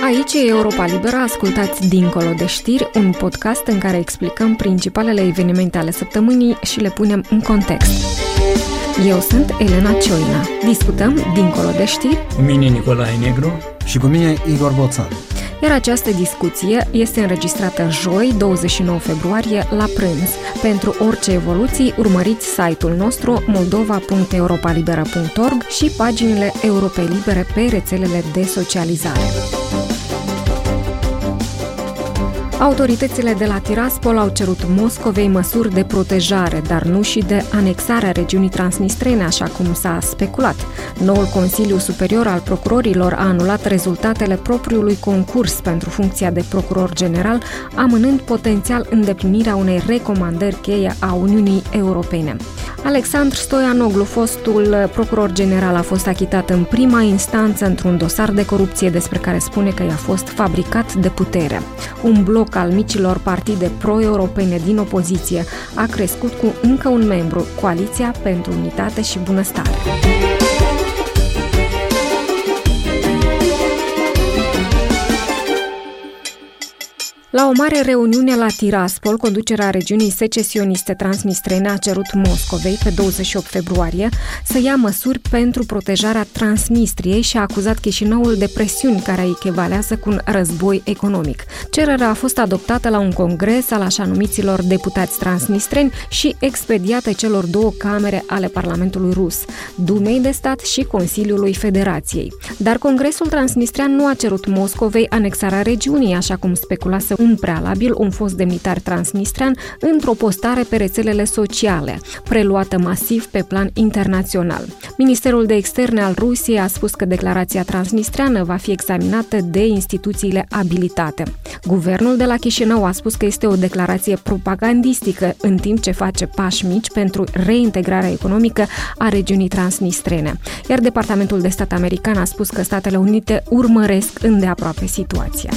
Aici e Europa Liberă, ascultați Dincolo de știri, un podcast în care explicăm principalele evenimente ale săptămânii și le punem în context. Eu sunt Elena Cioina. Discutăm Dincolo de știri. Cu mine Nicolae Negru. Și cu mine Igor Boțan. Iar această discuție este înregistrată joi, 29 februarie, la prânz. Pentru orice evoluții, urmăriți site-ul nostru moldova.europalibera.org și paginile Europei Libere pe rețelele de socializare. Autoritățile de la Tiraspol au cerut Moscovei măsuri de protejare, dar nu și de anexare a regiunii transnistrene, așa cum s-a speculat. Noul Consiliu Superior al Procurorilor a anulat rezultatele propriului concurs pentru funcția de procuror general, amânând potențial îndeplinirea unei recomandări cheie a Uniunii Europene. Alexandru Stoianoglu, fostul procuror general, a fost achitat în prima instanță într-un dosar de corupție despre care spune că i-a fost fabricat de putere. Un bloc al micilor partide pro-europene din opoziție a crescut cu încă un membru, Coaliția pentru Unitate și Bunăstare. La o mare reuniune la Tiraspol, conducerea regiunii secesioniste transnistrene a cerut Moscovei pe 28 februarie să ia măsuri pentru protejarea Transnistriei și a acuzat Chișinăul de presiuni care echivalează cu un război economic. Cererea a fost adoptată la un congres al așa numiților deputați transnistreni și expediată celor două camere ale Parlamentului rus, Dumei de Stat și Consiliului Federației. Dar Congresul Transnistrean nu a cerut Moscovei anexarea regiunii, așa cum speculase în prealabil un fost demnitar transnistrean într-o postare pe rețelele sociale, preluată masiv pe plan internațional. Ministerul de Externe al Rusiei a spus că declarația transnistreană va fi examinată de instituțiile abilitate. Guvernul de la Chișinău a spus că este o declarație propagandistică, în timp ce face pași mici pentru reintegrarea economică a regiunii transnistrene. Iar Departamentul de Stat american a spus că Statele Unite urmăresc îndeaproape situația.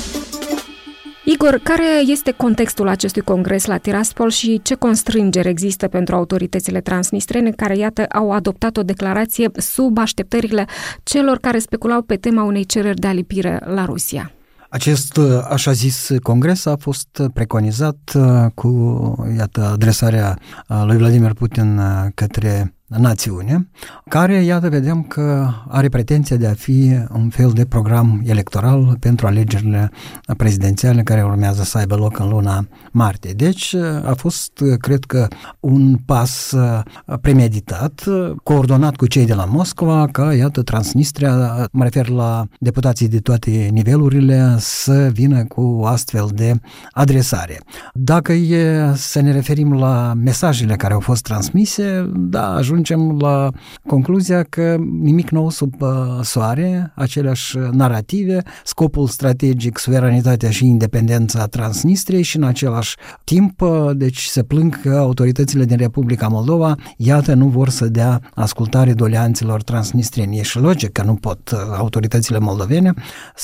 Igor, care este contextul acestui congres la Tiraspol și ce constrângeri există pentru autoritățile transnistrene care, iată, au adoptat o declarație sub așteptările celor care speculau pe tema unei cereri de alipire la Rusia? Acest așa zis congres a fost preconizat cu, iată, adresarea lui Vladimir Putin către națiune, care, iată, vedem că are pretenția de a fi un fel de program electoral pentru alegerile prezidențiale care urmează să aibă loc în luna martie. Deci a fost, cred că, un pas premeditat, coordonat cu cei de la Moscova, ca, iată, Transnistria, mă refer la deputații de toate nivelurile, să vină cu o astfel de adresare. Dacă e să ne referim la mesajele care au fost transmise, da, ajungem la concluzia că nimic nou sub soare, aceleași narrative, scopul strategic, suveranitatea și independența Transnistriei și în același timp, deci se plâng că autoritățile din Republica Moldova, iată, nu vor să dea ascultare doleanților transnistrieni. E și logic că nu pot autoritățile moldovene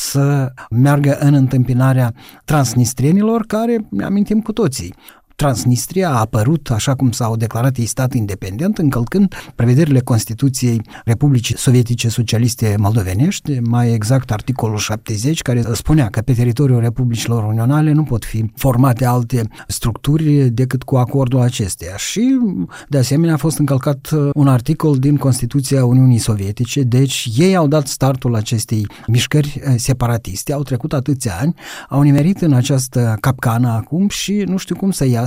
să meargă în întâmpinarea transnistrienilor care, ne amintim cu toții, Transnistria a apărut, așa cum s-au declarat ei, stat independent, încălcând prevederile Constituției Republicii Sovietice Socialiste Moldovenești, mai exact articolul 70, care spunea că pe teritoriul Republicilor Unionale nu pot fi formate alte structuri decât cu acordul acesteia. Și, de asemenea, a fost încălcat un articol din Constituția Uniunii Sovietice, deci ei au dat startul acestei mișcări separatiste, au trecut atâția ani, au nimerit în această capcană acum și nu știu cum să iasă,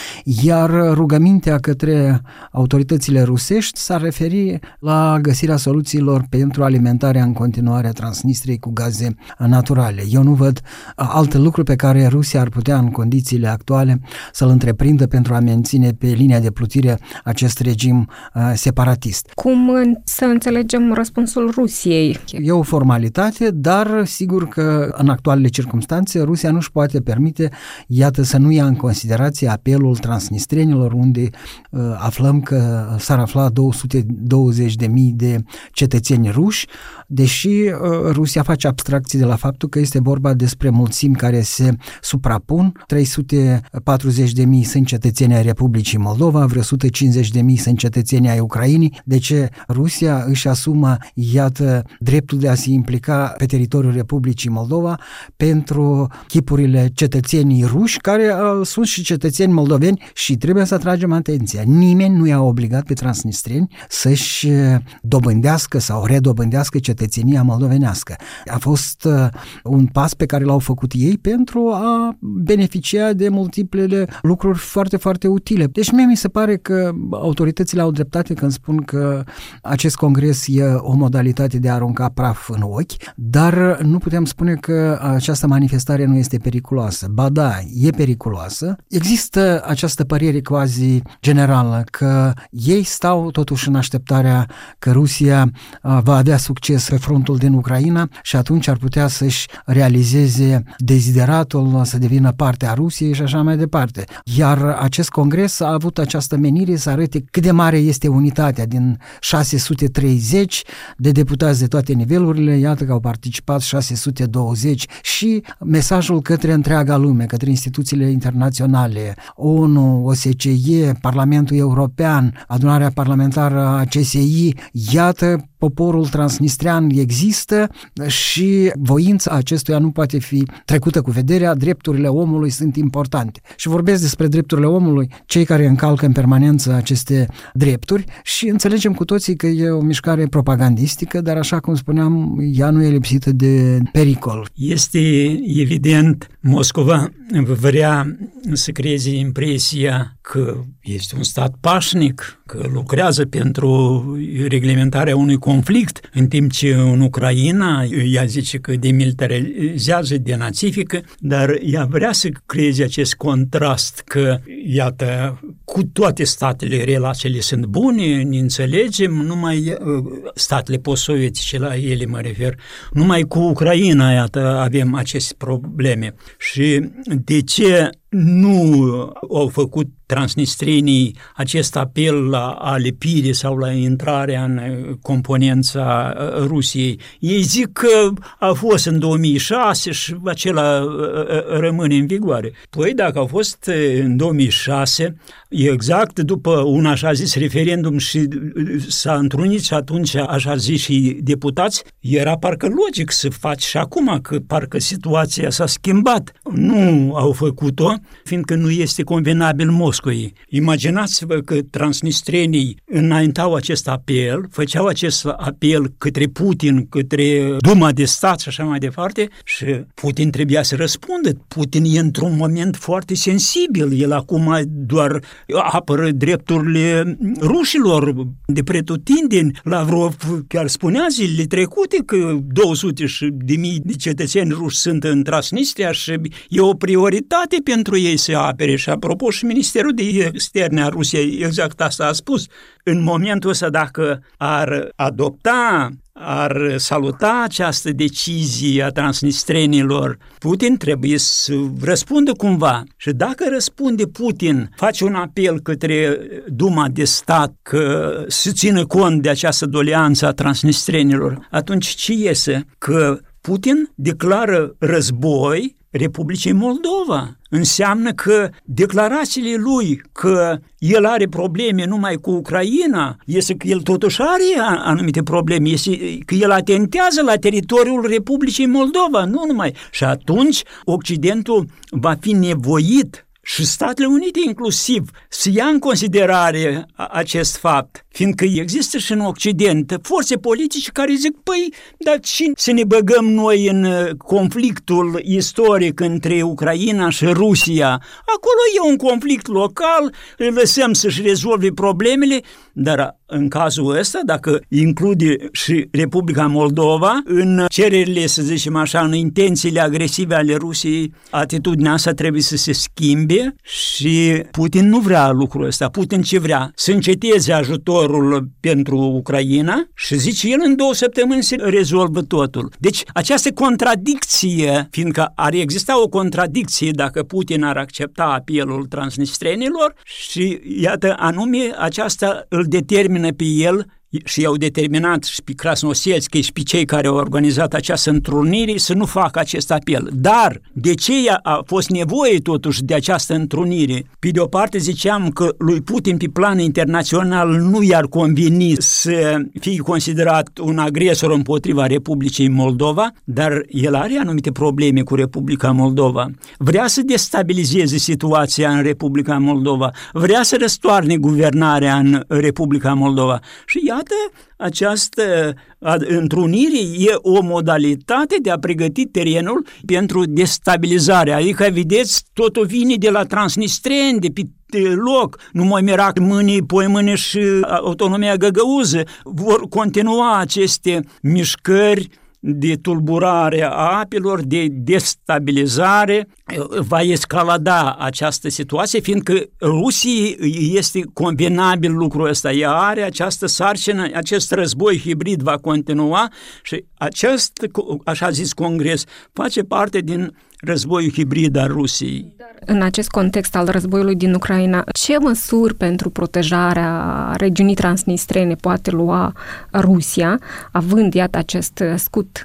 iar rugămintea către autoritățile rusești s-ar referi la găsirea soluțiilor pentru alimentarea în continuare a Transnistriei cu gaze naturale. Eu nu văd alt lucru pe care Rusia ar putea în condițiile actuale să-l întreprindă pentru a menține pe linia de plutire acest regim separatist. Cum să înțelegem răspunsul Rusiei? E o formalitate, dar sigur că în actualele circumstanțe Rusia nu își poate permite, iată, să nu ia în considerație apelul transnistrenilor, unde aflăm că s-ar afla 220.000 de cetățeni ruși, deși Rusia face abstracție de la faptul că este vorba despre mulțimi care se suprapun. 340.000 sunt cetățeni ai Republicii Moldova, vreo 150.000 sunt cetățeni ai Ucrainei. De ce Rusia își asumă, iată, dreptul de a se implica pe teritoriul Republicii Moldova pentru chipurile cetățenii ruși, care sunt și cetățeni moldoveni, și trebuie să atragem atenția. Nimeni nu i-a obligat pe transnistreni să-și dobândească sau redobândească cetățenia moldovenească. A fost un pas pe care l-au făcut ei pentru a beneficia de multiplele lucruri foarte, foarte utile. Deci mie mi se pare că autoritățile au dreptate când spun că acest congres e o modalitate de a arunca praf în ochi, dar nu putem spune că această manifestare nu este periculoasă. Ba da, e periculoasă. Există această părere quasi generală că ei stau totuși în așteptarea că Rusia va avea succes pe frontul din Ucraina și atunci ar putea să-și realizeze dezideratul să devină parte a Rusiei și așa mai departe. Iar acest congres a avut această menire să arate cât de mare este unitatea din 630 de deputați de toate nivelurile, iată că au participat 620 și mesajul către întreaga lume, către instituțiile internaționale, ONU, OSCE, Parlamentul European, adunarea parlamentară a CSI, iată, poporul transnistrean există și voința acestuia nu poate fi trecută cu vederea, drepturile omului sunt importante. Și vorbesc despre drepturile omului, cei care încalcă în permanență aceste drepturi, și înțelegem cu toții că e o mișcare propagandistică, dar așa cum spuneam, ea nu e lipsită de pericol. Este evident, Moscova vrea să creeze impresia că este un stat pașnic, că lucrează pentru reglementarea unui conflict, în timp ce în Ucraina ea zice că demilitarizează, denazifică, dar ea vrea să creeze acest contrast că, iată, cu toate statele relațiile sunt bune, ne înțelegem, numai statele post-sovietice, la ele mă refer, numai cu Ucraina, iată, avem aceste probleme. Și de ce nu au făcut transnistrenii acest apel la alepire sau la intrarea în componența Rusiei? Ei zic că a fost în 2006 și acela rămâne în vigoare. Păi dacă a fost în 2006, exact după un așa zis referendum și s-a întrunit și atunci așa zis și deputați, era parcă logic să faci și acum, că parcă situația s-a schimbat. Nu au făcut-o, fiindcă nu este convenabil Moscovei. Imaginați-vă că transnistrenii înaintau acest apel, făceau acest apel către Putin, către Duma de stat și așa mai departe, și Putin trebuia să răspundă. Putin e într-un moment foarte sensibil. El acum doar apără drepturile rușilor de pretutindeni. Lavrov chiar spunea zilele trecute că 200.000 de cetățeni ruși sunt în Transnistria și e o prioritate pentru ei să apere. Și apropo, și Ministerul de Externe a Rusiei exact asta a spus. În momentul ăsta, dacă ar ar saluta această decizie a transnistrenilor, Putin trebuie să răspundă cumva. Și dacă răspunde Putin, face un apel către Duma de stat că să țină cont de această doleanță a transnistrenilor, atunci ce iese? Că Putin declară război Republicii Moldova. Înseamnă că declarațiile lui că el are probleme numai cu Ucraina, este că el totuși are anumite probleme, este că el atentează la teritoriul Republicii Moldova, nu numai. Și atunci Occidentul va fi nevoit, și Statele Unite inclusiv, să ia în considerare acest fapt, fiindcă există și în Occident forțe politice care zic, păi, dar și să ne băgăm noi în conflictul istoric între Ucraina și Rusia? Acolo e un conflict local, îl lăsăm să-și rezolve problemele, dar în cazul ăsta, dacă include și Republica Moldova, în cererile, să zicem așa, în intențiile agresive ale Rusiei, atitudinea asta trebuie să se schimbe și Putin nu vrea lucrul ăsta. Putin ce vrea? Să înceteze ajutorul pentru Ucraina și zice el în 2 săptămâni se rezolvă totul. Deci această contradicție, fiindcă ar exista o contradicție dacă Putin ar accepta apelul transnistrenilor și iată anume aceasta îl determină pe el și i-au determinat și pe Krasnoselski și pe cei care au organizat această întrunire să nu facă acest apel. Dar de ce a fost nevoie totuși de această întrunire? Pe de o parte ziceam că lui Putin pe plan internațional nu i-ar conveni să fie considerat un agresor împotriva Republicii Moldova, dar el are anumite probleme cu Republica Moldova. Vrea să destabilizeze situația în Republica Moldova, vrea să răstoarne guvernarea în Republica Moldova și iată, această întrunire e o modalitate de a pregăti terenul pentru destabilizare. Adică, vedeți, totul vine de la transnistreni, de pe loc, nu mai mirac mâini, poi mâini și autonomia găgăuză. Vor continua aceste mișcări de tulburare a apelor, de destabilizare, va escalada această situație, fiindcă Rusiei este convenabil lucrul ăsta. Ea are această sarcină, acest război hibrid va continua și acest, așa zis congres, face parte din războiul hibrid al Rusiei. În acest context al războiului din Ucraina, ce măsuri pentru protejarea regiunii transnistrene poate lua Rusia, având, iată, acest scut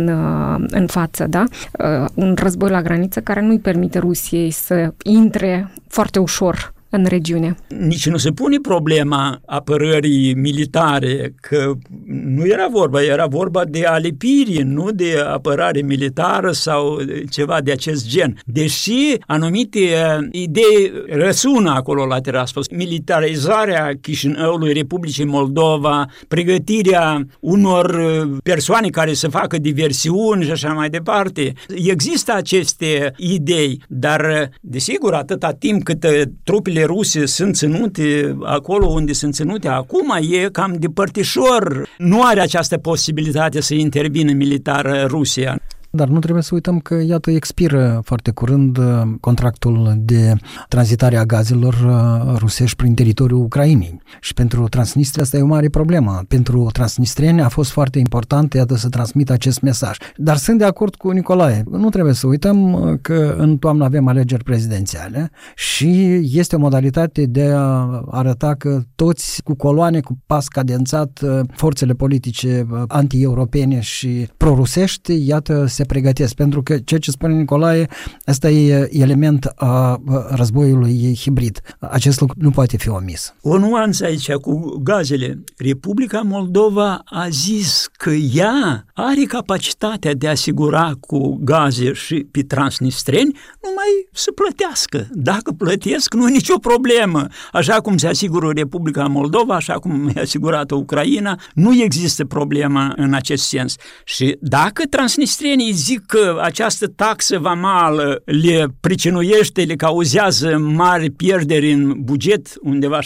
în față, da? Un război la graniță care nu-i permite Rusiei să intre foarte ușor în regiune. Nici nu se pune problema apărării militare, că nu era vorba de alipire, nu de apărare militară sau ceva de acest gen. Deși anumite idei răsună acolo la Tiraspol, militarizarea Chișinăului, Republicii Moldova, pregătirea unor persoane care să facă diversiuni și așa mai departe. Există aceste idei, dar desigur atâta timp cât trupele ruse sunt ținute acolo unde sunt ținute acum, e cam de părtișor. Nu are această posibilitate să intervină militar Rusia. Dar nu trebuie să uităm că, iată, expiră foarte curând contractul de tranzitare a gazelor rusești prin teritoriul Ucrainei. Și pentru Transnistria asta e o mare problemă. Pentru transnistrieni a fost foarte important, iată, să transmită acest mesaj. Dar sunt de acord cu Nicolae. Nu trebuie să uităm că în toamnă avem alegeri prezidențiale și este o modalitate de a arăta că toți cu coloane, cu pas cadențat, forțele politice anti-europene și pro-rusești, iată, se pregătesc, pentru că ceea ce spune Nicolae, ăsta e element a războiului hibrid. Acest lucru nu poate fi omis. O nuanță aici cu gazele. Republica Moldova a zis că ea are capacitatea de a asigura cu gaze și pe transnistreni numai să plătească. Dacă plătesc, nu e nicio problemă. Așa cum se asigură Republica Moldova, așa cum e asigurată Ucraina, nu există problemă în acest sens. Și dacă transnistrenii zic că această taxă vamală le pricinuiește, le cauzează mari pierderi în buget, undeva 16-18%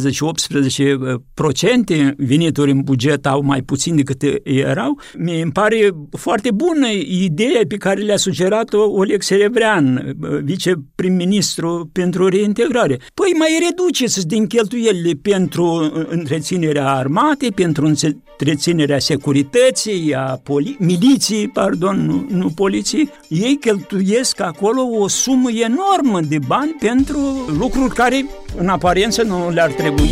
venituri în buget au mai puțin decât erau, mi pare foarte bună ideea pe care le-a sugerat-o Oleg Serebrean, viceprim-ministru pentru reintegrare. Păi mai reduceți din cheltuielile pentru întreținerea armatei, pentru întreținerea securității, a miliției, nu poliției. Ei cheltuiesc acolo o sumă enormă de bani pentru lucruri care în aparență nu le-ar trebui.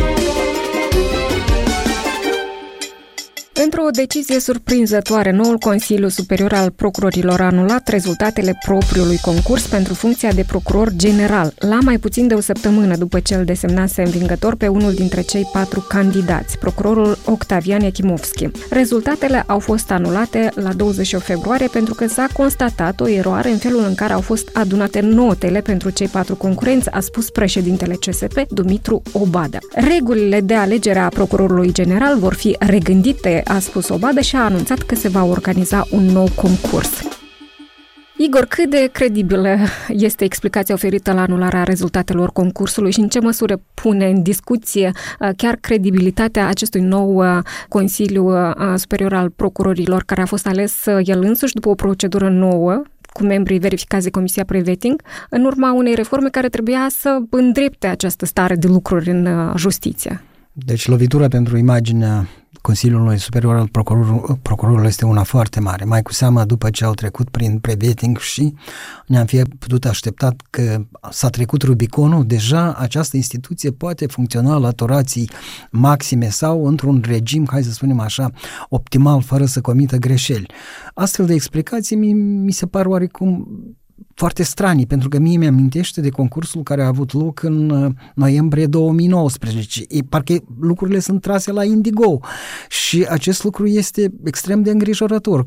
Într-o decizie surprinzătoare, noul Consiliu Superior al Procurorilor a anulat rezultatele propriului concurs pentru funcția de procuror general, la mai puțin de o săptămână după ce îl desemnase învingător pe unul dintre cei 4 candidați, procurorul Octavian Echimovski. Rezultatele au fost anulate la 28 februarie pentru că s-a constatat o eroare în felul în care au fost adunate notele pentru cei 4 concurenți, a spus președintele CSP, Dumitru Obada. Regulile de alegere a procurorului general vor fi regândite, a spus Obada, și a anunțat că se va organiza un nou concurs. Igor, cât de credibilă este explicația oferită la anularea rezultatelor concursului și în ce măsură pune în discuție chiar credibilitatea acestui nou Consiliu Superior al Procurorilor, care a fost ales el însuși după o procedură nouă, cu membrii verificați de Comisia Pre-Vetting, în urma unei reforme care trebuia să îndrepte această stare de lucruri în justiție? Deci lovitura pentru imaginea Consiliului Superior al Procurorilor este una foarte mare, mai cu seamă după ce au trecut prin pre-vetting și ne-am fi putut așteptat că s-a trecut Rubiconul, deja această instituție poate funcționa la turații maxime sau într-un regim, hai să spunem așa, optimal, fără să comită greșeli. Astfel de explicații mi se par oarecum foarte stranii, pentru că mie mi-amintește de concursul care a avut loc în noiembrie 2019. Parcă lucrurile sunt trase la indigo și acest lucru este extrem de îngrijorător.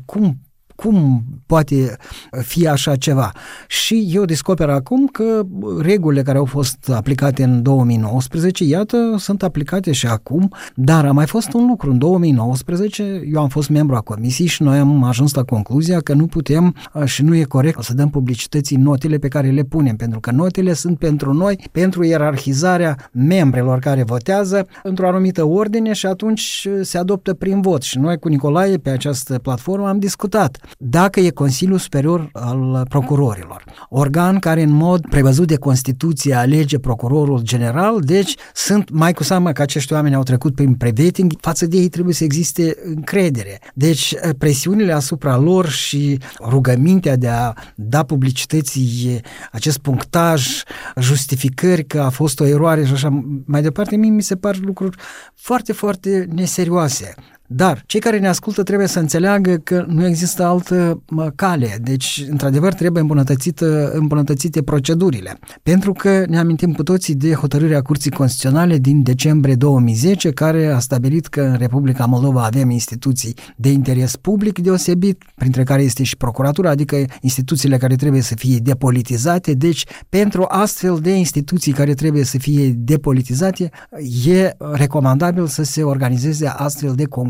Cum poate fi așa ceva? Și eu descoper acum că regulile care au fost aplicate în 2019, iată, sunt aplicate și acum, dar a mai fost un lucru. În 2019, eu am fost membru a comisiei și noi am ajuns la concluzia că nu putem și nu e corect să dăm publicității notele pe care le punem, pentru că notele sunt pentru noi, pentru ierarhizarea membrelor care votează într-o anumită ordine și atunci se adoptă prin vot. Și noi cu Nicolae pe această platformă am discutat. Dacă e Consiliul Superior al Procurorilor, organ care în mod prevăzut de Constituție alege procurorul general, deci sunt mai cu seamă că acești oameni au trecut prin pre-vetting, față de ei trebuie să existe încredere. Deci presiunile asupra lor și rugămintea de a da publicității acest punctaj, justificări că a fost o eroare și așa mai departe, mie mi se par lucruri foarte, foarte neserioase. Dar cei care ne ascultă trebuie să înțeleagă că nu există altă cale, deci într-adevăr trebuie îmbunătățite procedurile. Pentru că ne amintim cu toții de hotărârea Curții Constituționale din decembrie 2010, care a stabilit că în Republica Moldova avem instituții de interes public deosebit, printre care este și procuratura, adică instituțiile care trebuie să fie depolitizate. Deci pentru astfel de instituții care trebuie să fie depolitizate, e recomandabil să se organizeze astfel de concursuri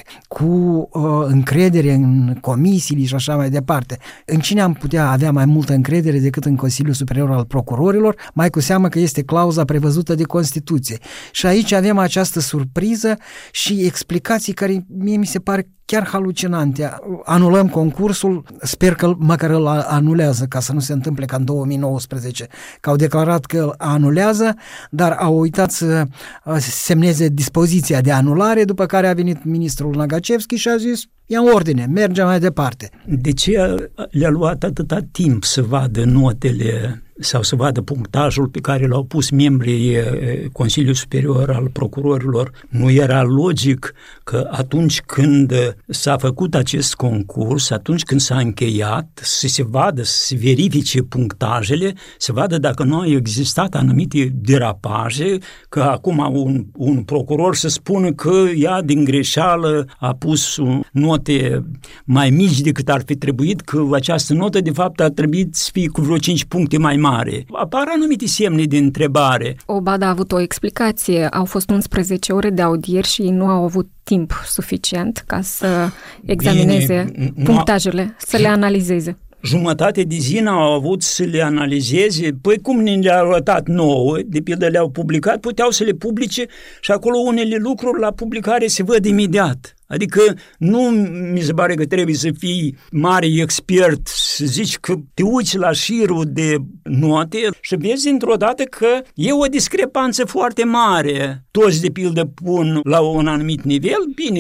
cu încredere în comisii și așa mai departe. În cine am putea avea mai multă încredere decât în Consiliul Superior al Procurorilor, mai cu seamă că este clauza prevăzută de Constituție. Și aici avem această surpriză și explicații care mie mi se pare chiar halucinante. Anulăm concursul, sper că măcar îl anulează, ca să nu se întâmple ca în 2019, că au declarat că îl anulează, dar au uitat să semneze dispoziția de anulare, după care a venit ministrul Nagacevski și a zis, ia în ordine, mergem mai departe. De ce le-a luat atâta timp să vadă notele sau să vadă punctajul pe care l-au pus membrii Consiliului Superior al Procurorilor? Nu era logic că atunci când s-a făcut acest concurs, atunci când s-a încheiat, să se vadă, să se verifice punctajele, să vadă dacă nu au existat anumite derapaje, că acum un procuror să spună că ea din greșeală a pus note mai mici decât ar fi trebuit, că această notă de fapt ar trebui să fie cu vreo 5 puncte mai mare. Apar anumite semne de întrebare. Obada a avut o explicație. Au fost 11 ore de audieri și ei nu au avut timp suficient ca să examineze punctajele, să le analizeze. Jumătate de zi n-au avut să le analizeze, păi cum ne le-au arătat nouă, de pildă le-au publicat, puteau să le publice și acolo unele lucruri la publicare se văd imediat. Adică nu mi se pare că trebuie să fii mare expert, să zici că te uiți la șirul de note și vezi într-o dată că e o discrepanță foarte mare. Toți de pildă pun la un anumit nivel, bine,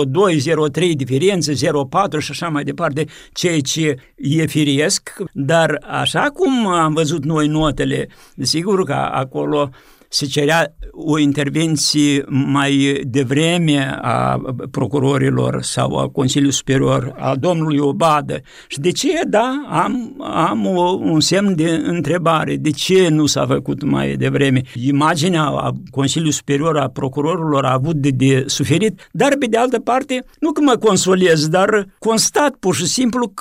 0,2, 0,3 diferență, 0,4 și așa mai departe, ceea ce e firesc, dar așa cum am văzut noi notele, sigur că acolo se cerea o intervenție mai devreme a procurorilor sau a Consiliului Superior, a domnului Obadă. Și de ce? Da, am un semn de întrebare. De ce nu s-a făcut mai devreme? Imaginea a Consiliului Superior a procurorilor a avut de suferit, dar pe de altă parte, nu că mă consolez, dar constat pur și simplu că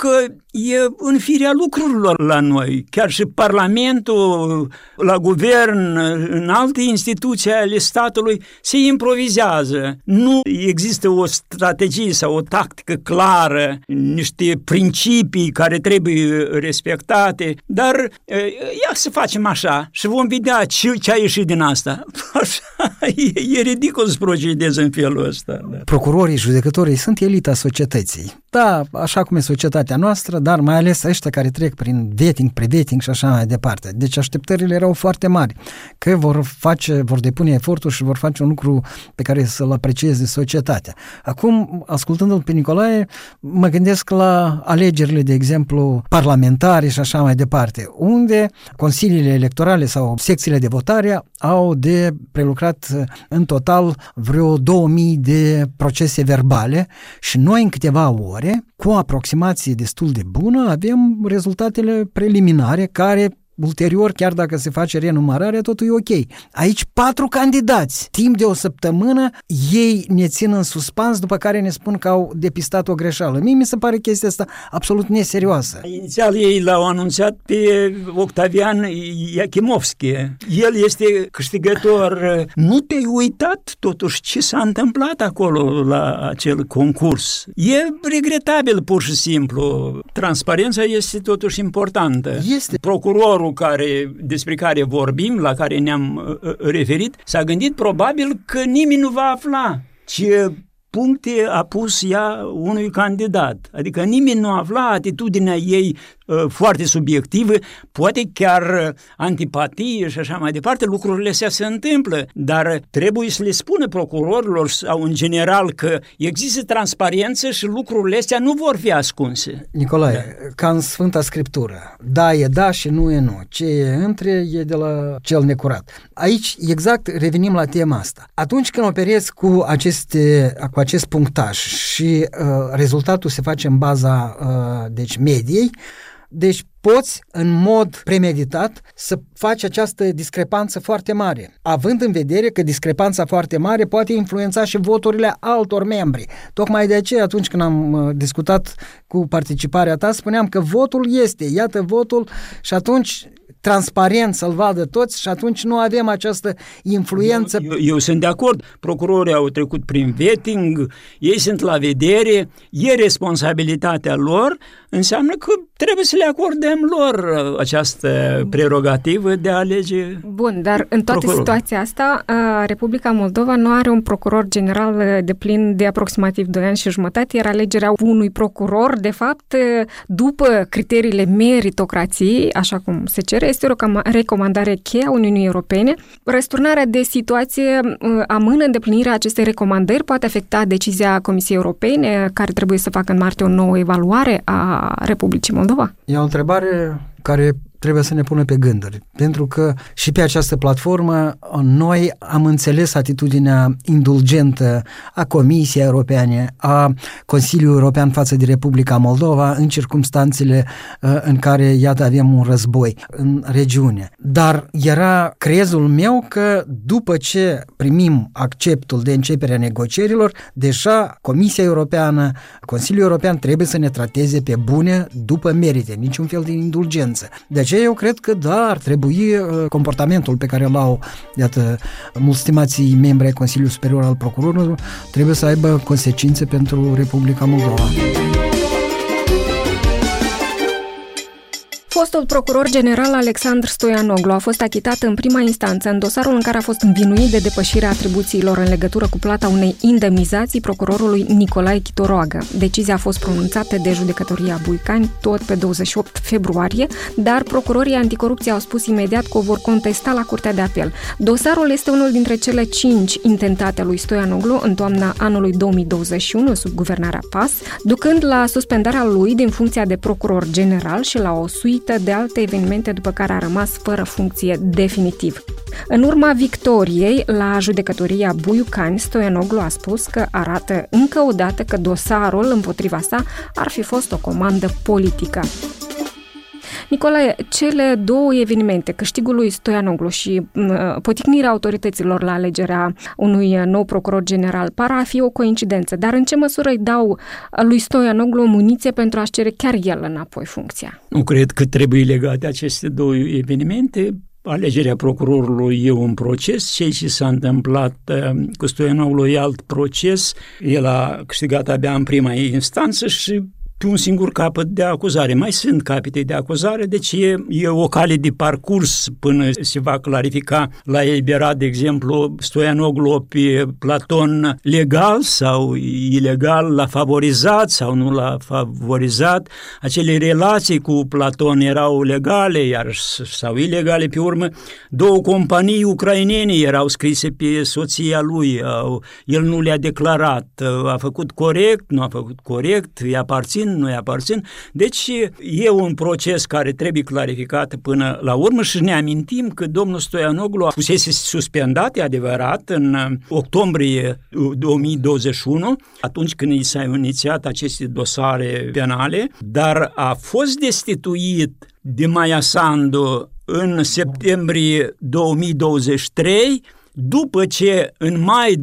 e în firea lucrurilor la noi. Chiar și Parlamentul, la guvern, în alte instituții ale statului se improvizează. Nu există o strategie sau o tactică clară, niște principii care trebuie respectate, dar ia să facem așa și vom vedea ce a ieșit din asta. Așa, e ridicol să procedeze în felul ăsta. Da. Procurorii, judecătorii sunt elita societății. Da, așa cum e societatea noastră, dar mai ales ăștia care trec prin vetting, pre-vetting și așa mai departe. Deci așteptările erau foarte mari, că vor depune eforturi și vor face un lucru pe care să-l aprecieze societatea. Acum, ascultându-l pe Nicolae, mă gândesc la alegerile, de exemplu, parlamentare și așa mai departe, unde consiliile electorale sau secțiile de votare au de prelucrat în total vreo 2000 de procese verbale și noi în câteva ore, cu o aproximație destul de bună, avem rezultatele preliminare care ulterior, chiar dacă se face renumărarea, totul e ok. Aici 4 candidați. Timp de o săptămână, ei ne țin în suspans, după care ne spun că au depistat o greșeală. Mie mi se pare chestia asta absolut neserioasă. Inițial ei l-au anunțat pe Octavian Iachimovski. El este câștigător. Nu te-ai uitat totuși ce s-a întâmplat acolo la acel concurs. E regretabil pur și simplu. Transparența este totuși importantă. Este. Procurorul despre care vorbim, la care ne-am referit, s-a gândit probabil că nimeni nu va afla ce puncte a pus ea unui candidat. Adică nimeni nu afla atitudinea ei foarte subiectivă, poate chiar antipatie și așa mai departe, lucrurile astea se întâmplă, dar trebuie să le spună procurorilor sau în general că există transparență și lucrurile astea nu vor fi ascunse. Nicolae, ca în Sfânta Scriptură, da e da și nu e nu. Ce e între e de la cel necurat. Aici exact revenim la tema asta. Atunci când operezi cu acest punctaj și rezultatul se face în baza mediei, deci poți în mod premeditat să faci această discrepanță foarte mare, având în vedere că discrepanța foarte mare poate influența și voturile altor membri. Tocmai de aceea, atunci când am discutat cu participarea ta, spuneam că votul este, iată votul, și atunci transparent să-l vadă toți și atunci nu avem această influență. Eu sunt de acord. Procurorii au trecut prin vetting, ei sunt la vedere, e responsabilitatea lor, înseamnă că trebuie să le acordăm lor această prerogativă de a alege. Bun, dar în toată situația asta, Republica Moldova nu are un procuror general deplin de aproximativ 2 ani și jumătate, iar alegerea unui procuror, de fapt, după criteriile meritocrației, așa cum se cere, este o recomandare cheie a Uniunii Europene. Răsturnarea de situație amână îndeplinirea acestei recomandări, poate afecta decizia Comisiei Europene, care trebuie să facă în martie o nouă evaluare a Republicii Moldova? E o întrebare care trebuie să ne pună pe gânduri, pentru că și pe această platformă noi am înțeles atitudinea indulgentă a Comisiei Europene, a Consiliului European față de Republica Moldova în circumstanțele în care, iată, avem un război în regiune. Dar era crezul meu că după ce primim acceptul de începerea negocierilor, deja Comisia Europeană, Consiliul European trebuie să ne trateze pe bune după merite, niciun fel de indulgență. De aceea eu cred că da, ar trebui comportamentul pe care l-au, iată, mulți stimații membri ai Consiliului Superior al Procurorilor trebuie să aibă consecințe pentru Republica Moldova. Fostul procuror general Alexandru Stoianoglu a fost achitat în prima instanță în dosarul în care a fost învinuit de depășirea atribuțiilor în legătură cu plata unei indemnizații procurorului Nicolae Chitoroagă. Decizia a fost pronunțată de judecătoria Buicani tot pe 28 februarie, dar procurorii anticorupție au spus imediat că o vor contesta la Curtea de Apel. Dosarul este unul dintre cele 5 intentate lui Stoianoglu în toamna anului 2021 sub guvernarea PAS, ducând la suspendarea lui din funcția de procuror general și la o suită de alte evenimente după care a rămas fără funcție definitiv. În urma victoriei la judecătoria Buicani, Stoianoglu a spus că arată încă o dată că dosarul împotriva sa ar fi fost o comandă politică. Nicolae, cele două evenimente, câștigul lui Stoianoglu și poticnirea autorităților la alegerea unui nou procuror general, par a fi o coincidență, dar în ce măsură îi dau lui Stoianoglu o muniție pentru a-și cere chiar el înapoi funcția? Nu cred că trebuie legate aceste două evenimente. Alegerea procurorului e un proces, ceea ce s-a întâmplat cu Stoianoglu e alt proces. El a câștigat abia în prima instanță și pe un singur capăt de acuzare. Mai sunt capete de acuzare, deci e o cale de parcurs până se va clarifica. L-a eliberat, de exemplu, Stoianoglu pe Platon legal sau ilegal, l-a favorizat sau nu l-a favorizat. Acele relații cu Platon erau legale sau ilegale. Pe urmă, două companii ucrainene erau scrise pe soția lui. El nu le-a declarat. A făcut corect, nu a făcut corect, îi aparțin, nu îi aparțin. Deci e un proces care trebuie clarificat până la urmă și ne amintim că domnul Stoianoglu a fusese suspendat, e adevărat, în octombrie 2021, atunci când i s-au inițiat aceste dosare penale, dar a fost destituit de Maia Sandu în septembrie 2023, după ce în mai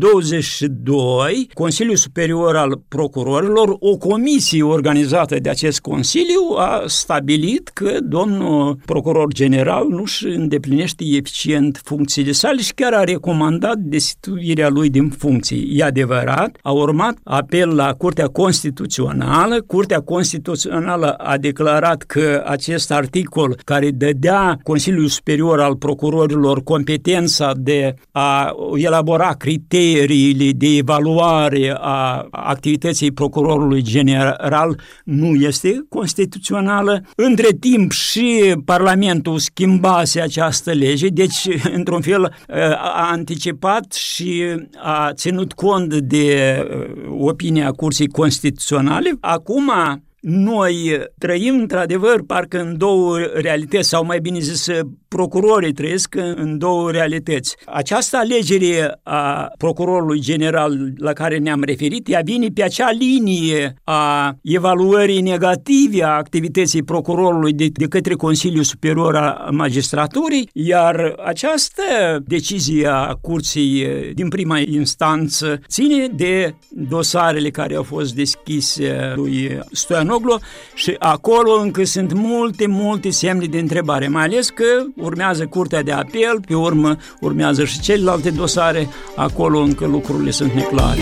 22 Consiliul Superior al Procurorilor, o comisie organizată de acest Consiliu, a stabilit că domnul procuror general nu își îndeplinește eficient funcțiile sale și chiar a recomandat destituirea lui din funcții. E adevărat, a urmat apel la Curtea Constituțională. Curtea Constituțională a declarat că acest articol care dădea Consiliul Superior al Procurorilor competența de a elabora criteriile de evaluare a activității procurorului general nu este constituțională. Între timp și Parlamentul schimbase această lege, deci într-un fel a anticipat și a ținut cont de opinia Curții Constituționale. Acum noi trăim într-adevăr parcă în două realități, sau mai bine zis, procurorii trăiesc în două realități. Această alegere a procurorului general la care ne-am referit, ea vine pe acea linie a evaluării negative a activității procurorului de către Consiliul Superior al Magistraturii, iar această decizie a Curții din prima instanță ține de dosarele care au fost deschise lui Stoianoglu și acolo încă sunt multe semne de întrebare, mai ales că urmează Curtea de Apel, pe urmă urmează și celelalte dosare, acolo încă lucrurile sunt neclare.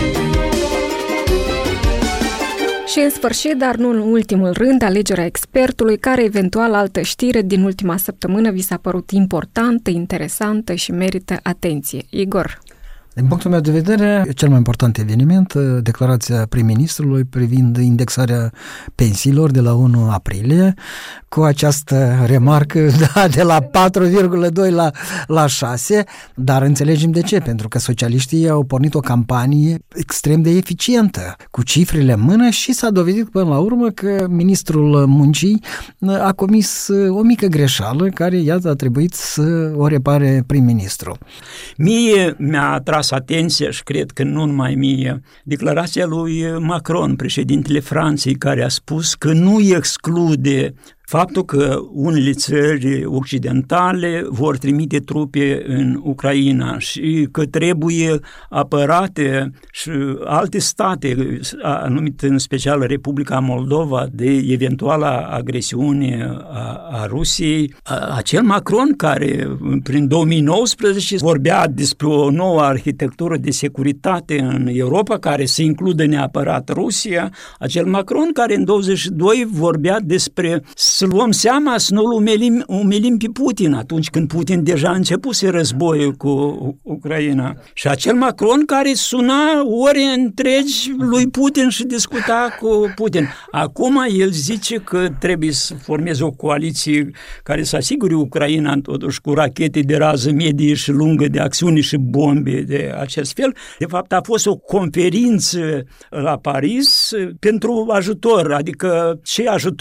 Și în sfârșit, dar nu în ultimul rând, alegerea expertului, care eventual altă știre din ultima săptămână vi s-a părut importantă, interesantă și merită atenție. Igor. Din punctul meu de vedere, cel mai important eveniment, declarația prim-ministrului privind indexarea pensiilor de la 1 aprilie, cu această remarcă de la 4,2 la 6, dar înțelegem de ce, pentru că socialiștii au pornit o campanie extrem de eficientă, cu cifrele în mână și s-a dovedit până la urmă că ministrul muncii a comis o mică greșeală care, iată, a trebuit să o repare prim-ministru. Mie mi-a atras atenția și cred că nu numai mie, declarația lui Macron, președintele Franței, care a spus că nu exclude faptul că unele țări occidentale vor trimite trupe în Ucraina și că trebuie apărate și alte state, a numit în special Republica Moldova, de eventuala agresiune a Rusiei. Acel Macron care prin 2019 vorbea despre o nouă arhitectură de securitate în Europa care să includă neapărat Rusia, acel Macron care în 22 vorbea despre să luăm seama să nu-l umilim pe Putin atunci când Putin deja începuse războiul cu Ucraina. Și acel Macron care suna ore întregi lui Putin și discuta cu Putin. Acum el zice că trebuie să formeze o coaliție care să asigure Ucraina totuși cu rachete de rază medie și lungă de acțiune și bombe de acest fel. De fapt a fost o conferință la Paris pentru ajutor, adică ce ajutor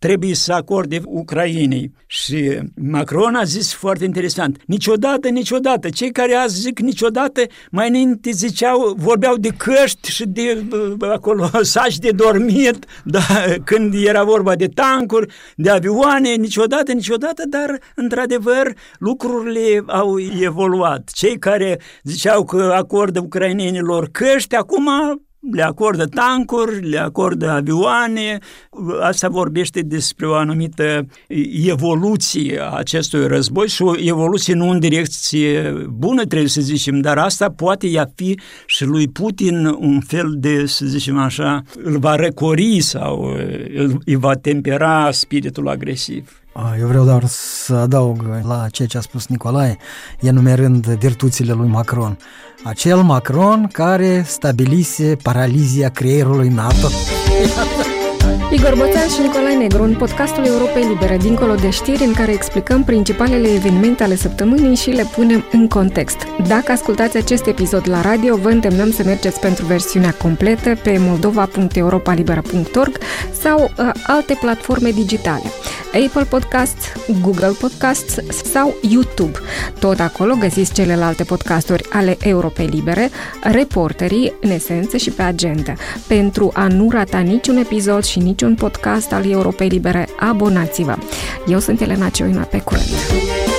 trebuie să acorde Ucrainei. Și Macron a zis foarte interesant, niciodată, cei care azi zic niciodată, mai înainte vorbeau de căști și de acolo saci de dormit, când era vorba de tancuri, de avioane, niciodată, dar într-adevăr lucrurile au evoluat. Cei care ziceau că acordă ucrainenilor căști, acum le acordă tancuri, le acordă avioane. Asta vorbește despre o anumită evoluție a acestui război și o evoluție nu în direcție bună, trebuie să zicem, dar asta poate fi și lui Putin un fel de, să zicem așa, îl va răcori sau îi va tempera spiritul agresiv. Eu vreau doar să adaug la ceea ce a spus Nicolae, enumerând virtuțile lui Macron. Acel Macron care stabilise paralizia creierului NATO. Igor Boțan și Nicolae Negru în podcastul Europei Libere, dincolo de știri, în care explicăm principalele evenimente ale săptămânii și le punem în context. Dacă ascultați acest episod la radio, vă îndemnăm să mergeți pentru versiunea completă pe moldova.europalibera.org sau alte platforme digitale, Apple Podcasts, Google Podcasts sau YouTube. Tot acolo găsiți celelalte podcasturi ale Europei Libere, Reporterii, în esență și pe agenda. Pentru a nu rata niciun episod și niciun podcast al Europei Libere, abonați-vă! Eu sunt Elena Cioina, pe curând!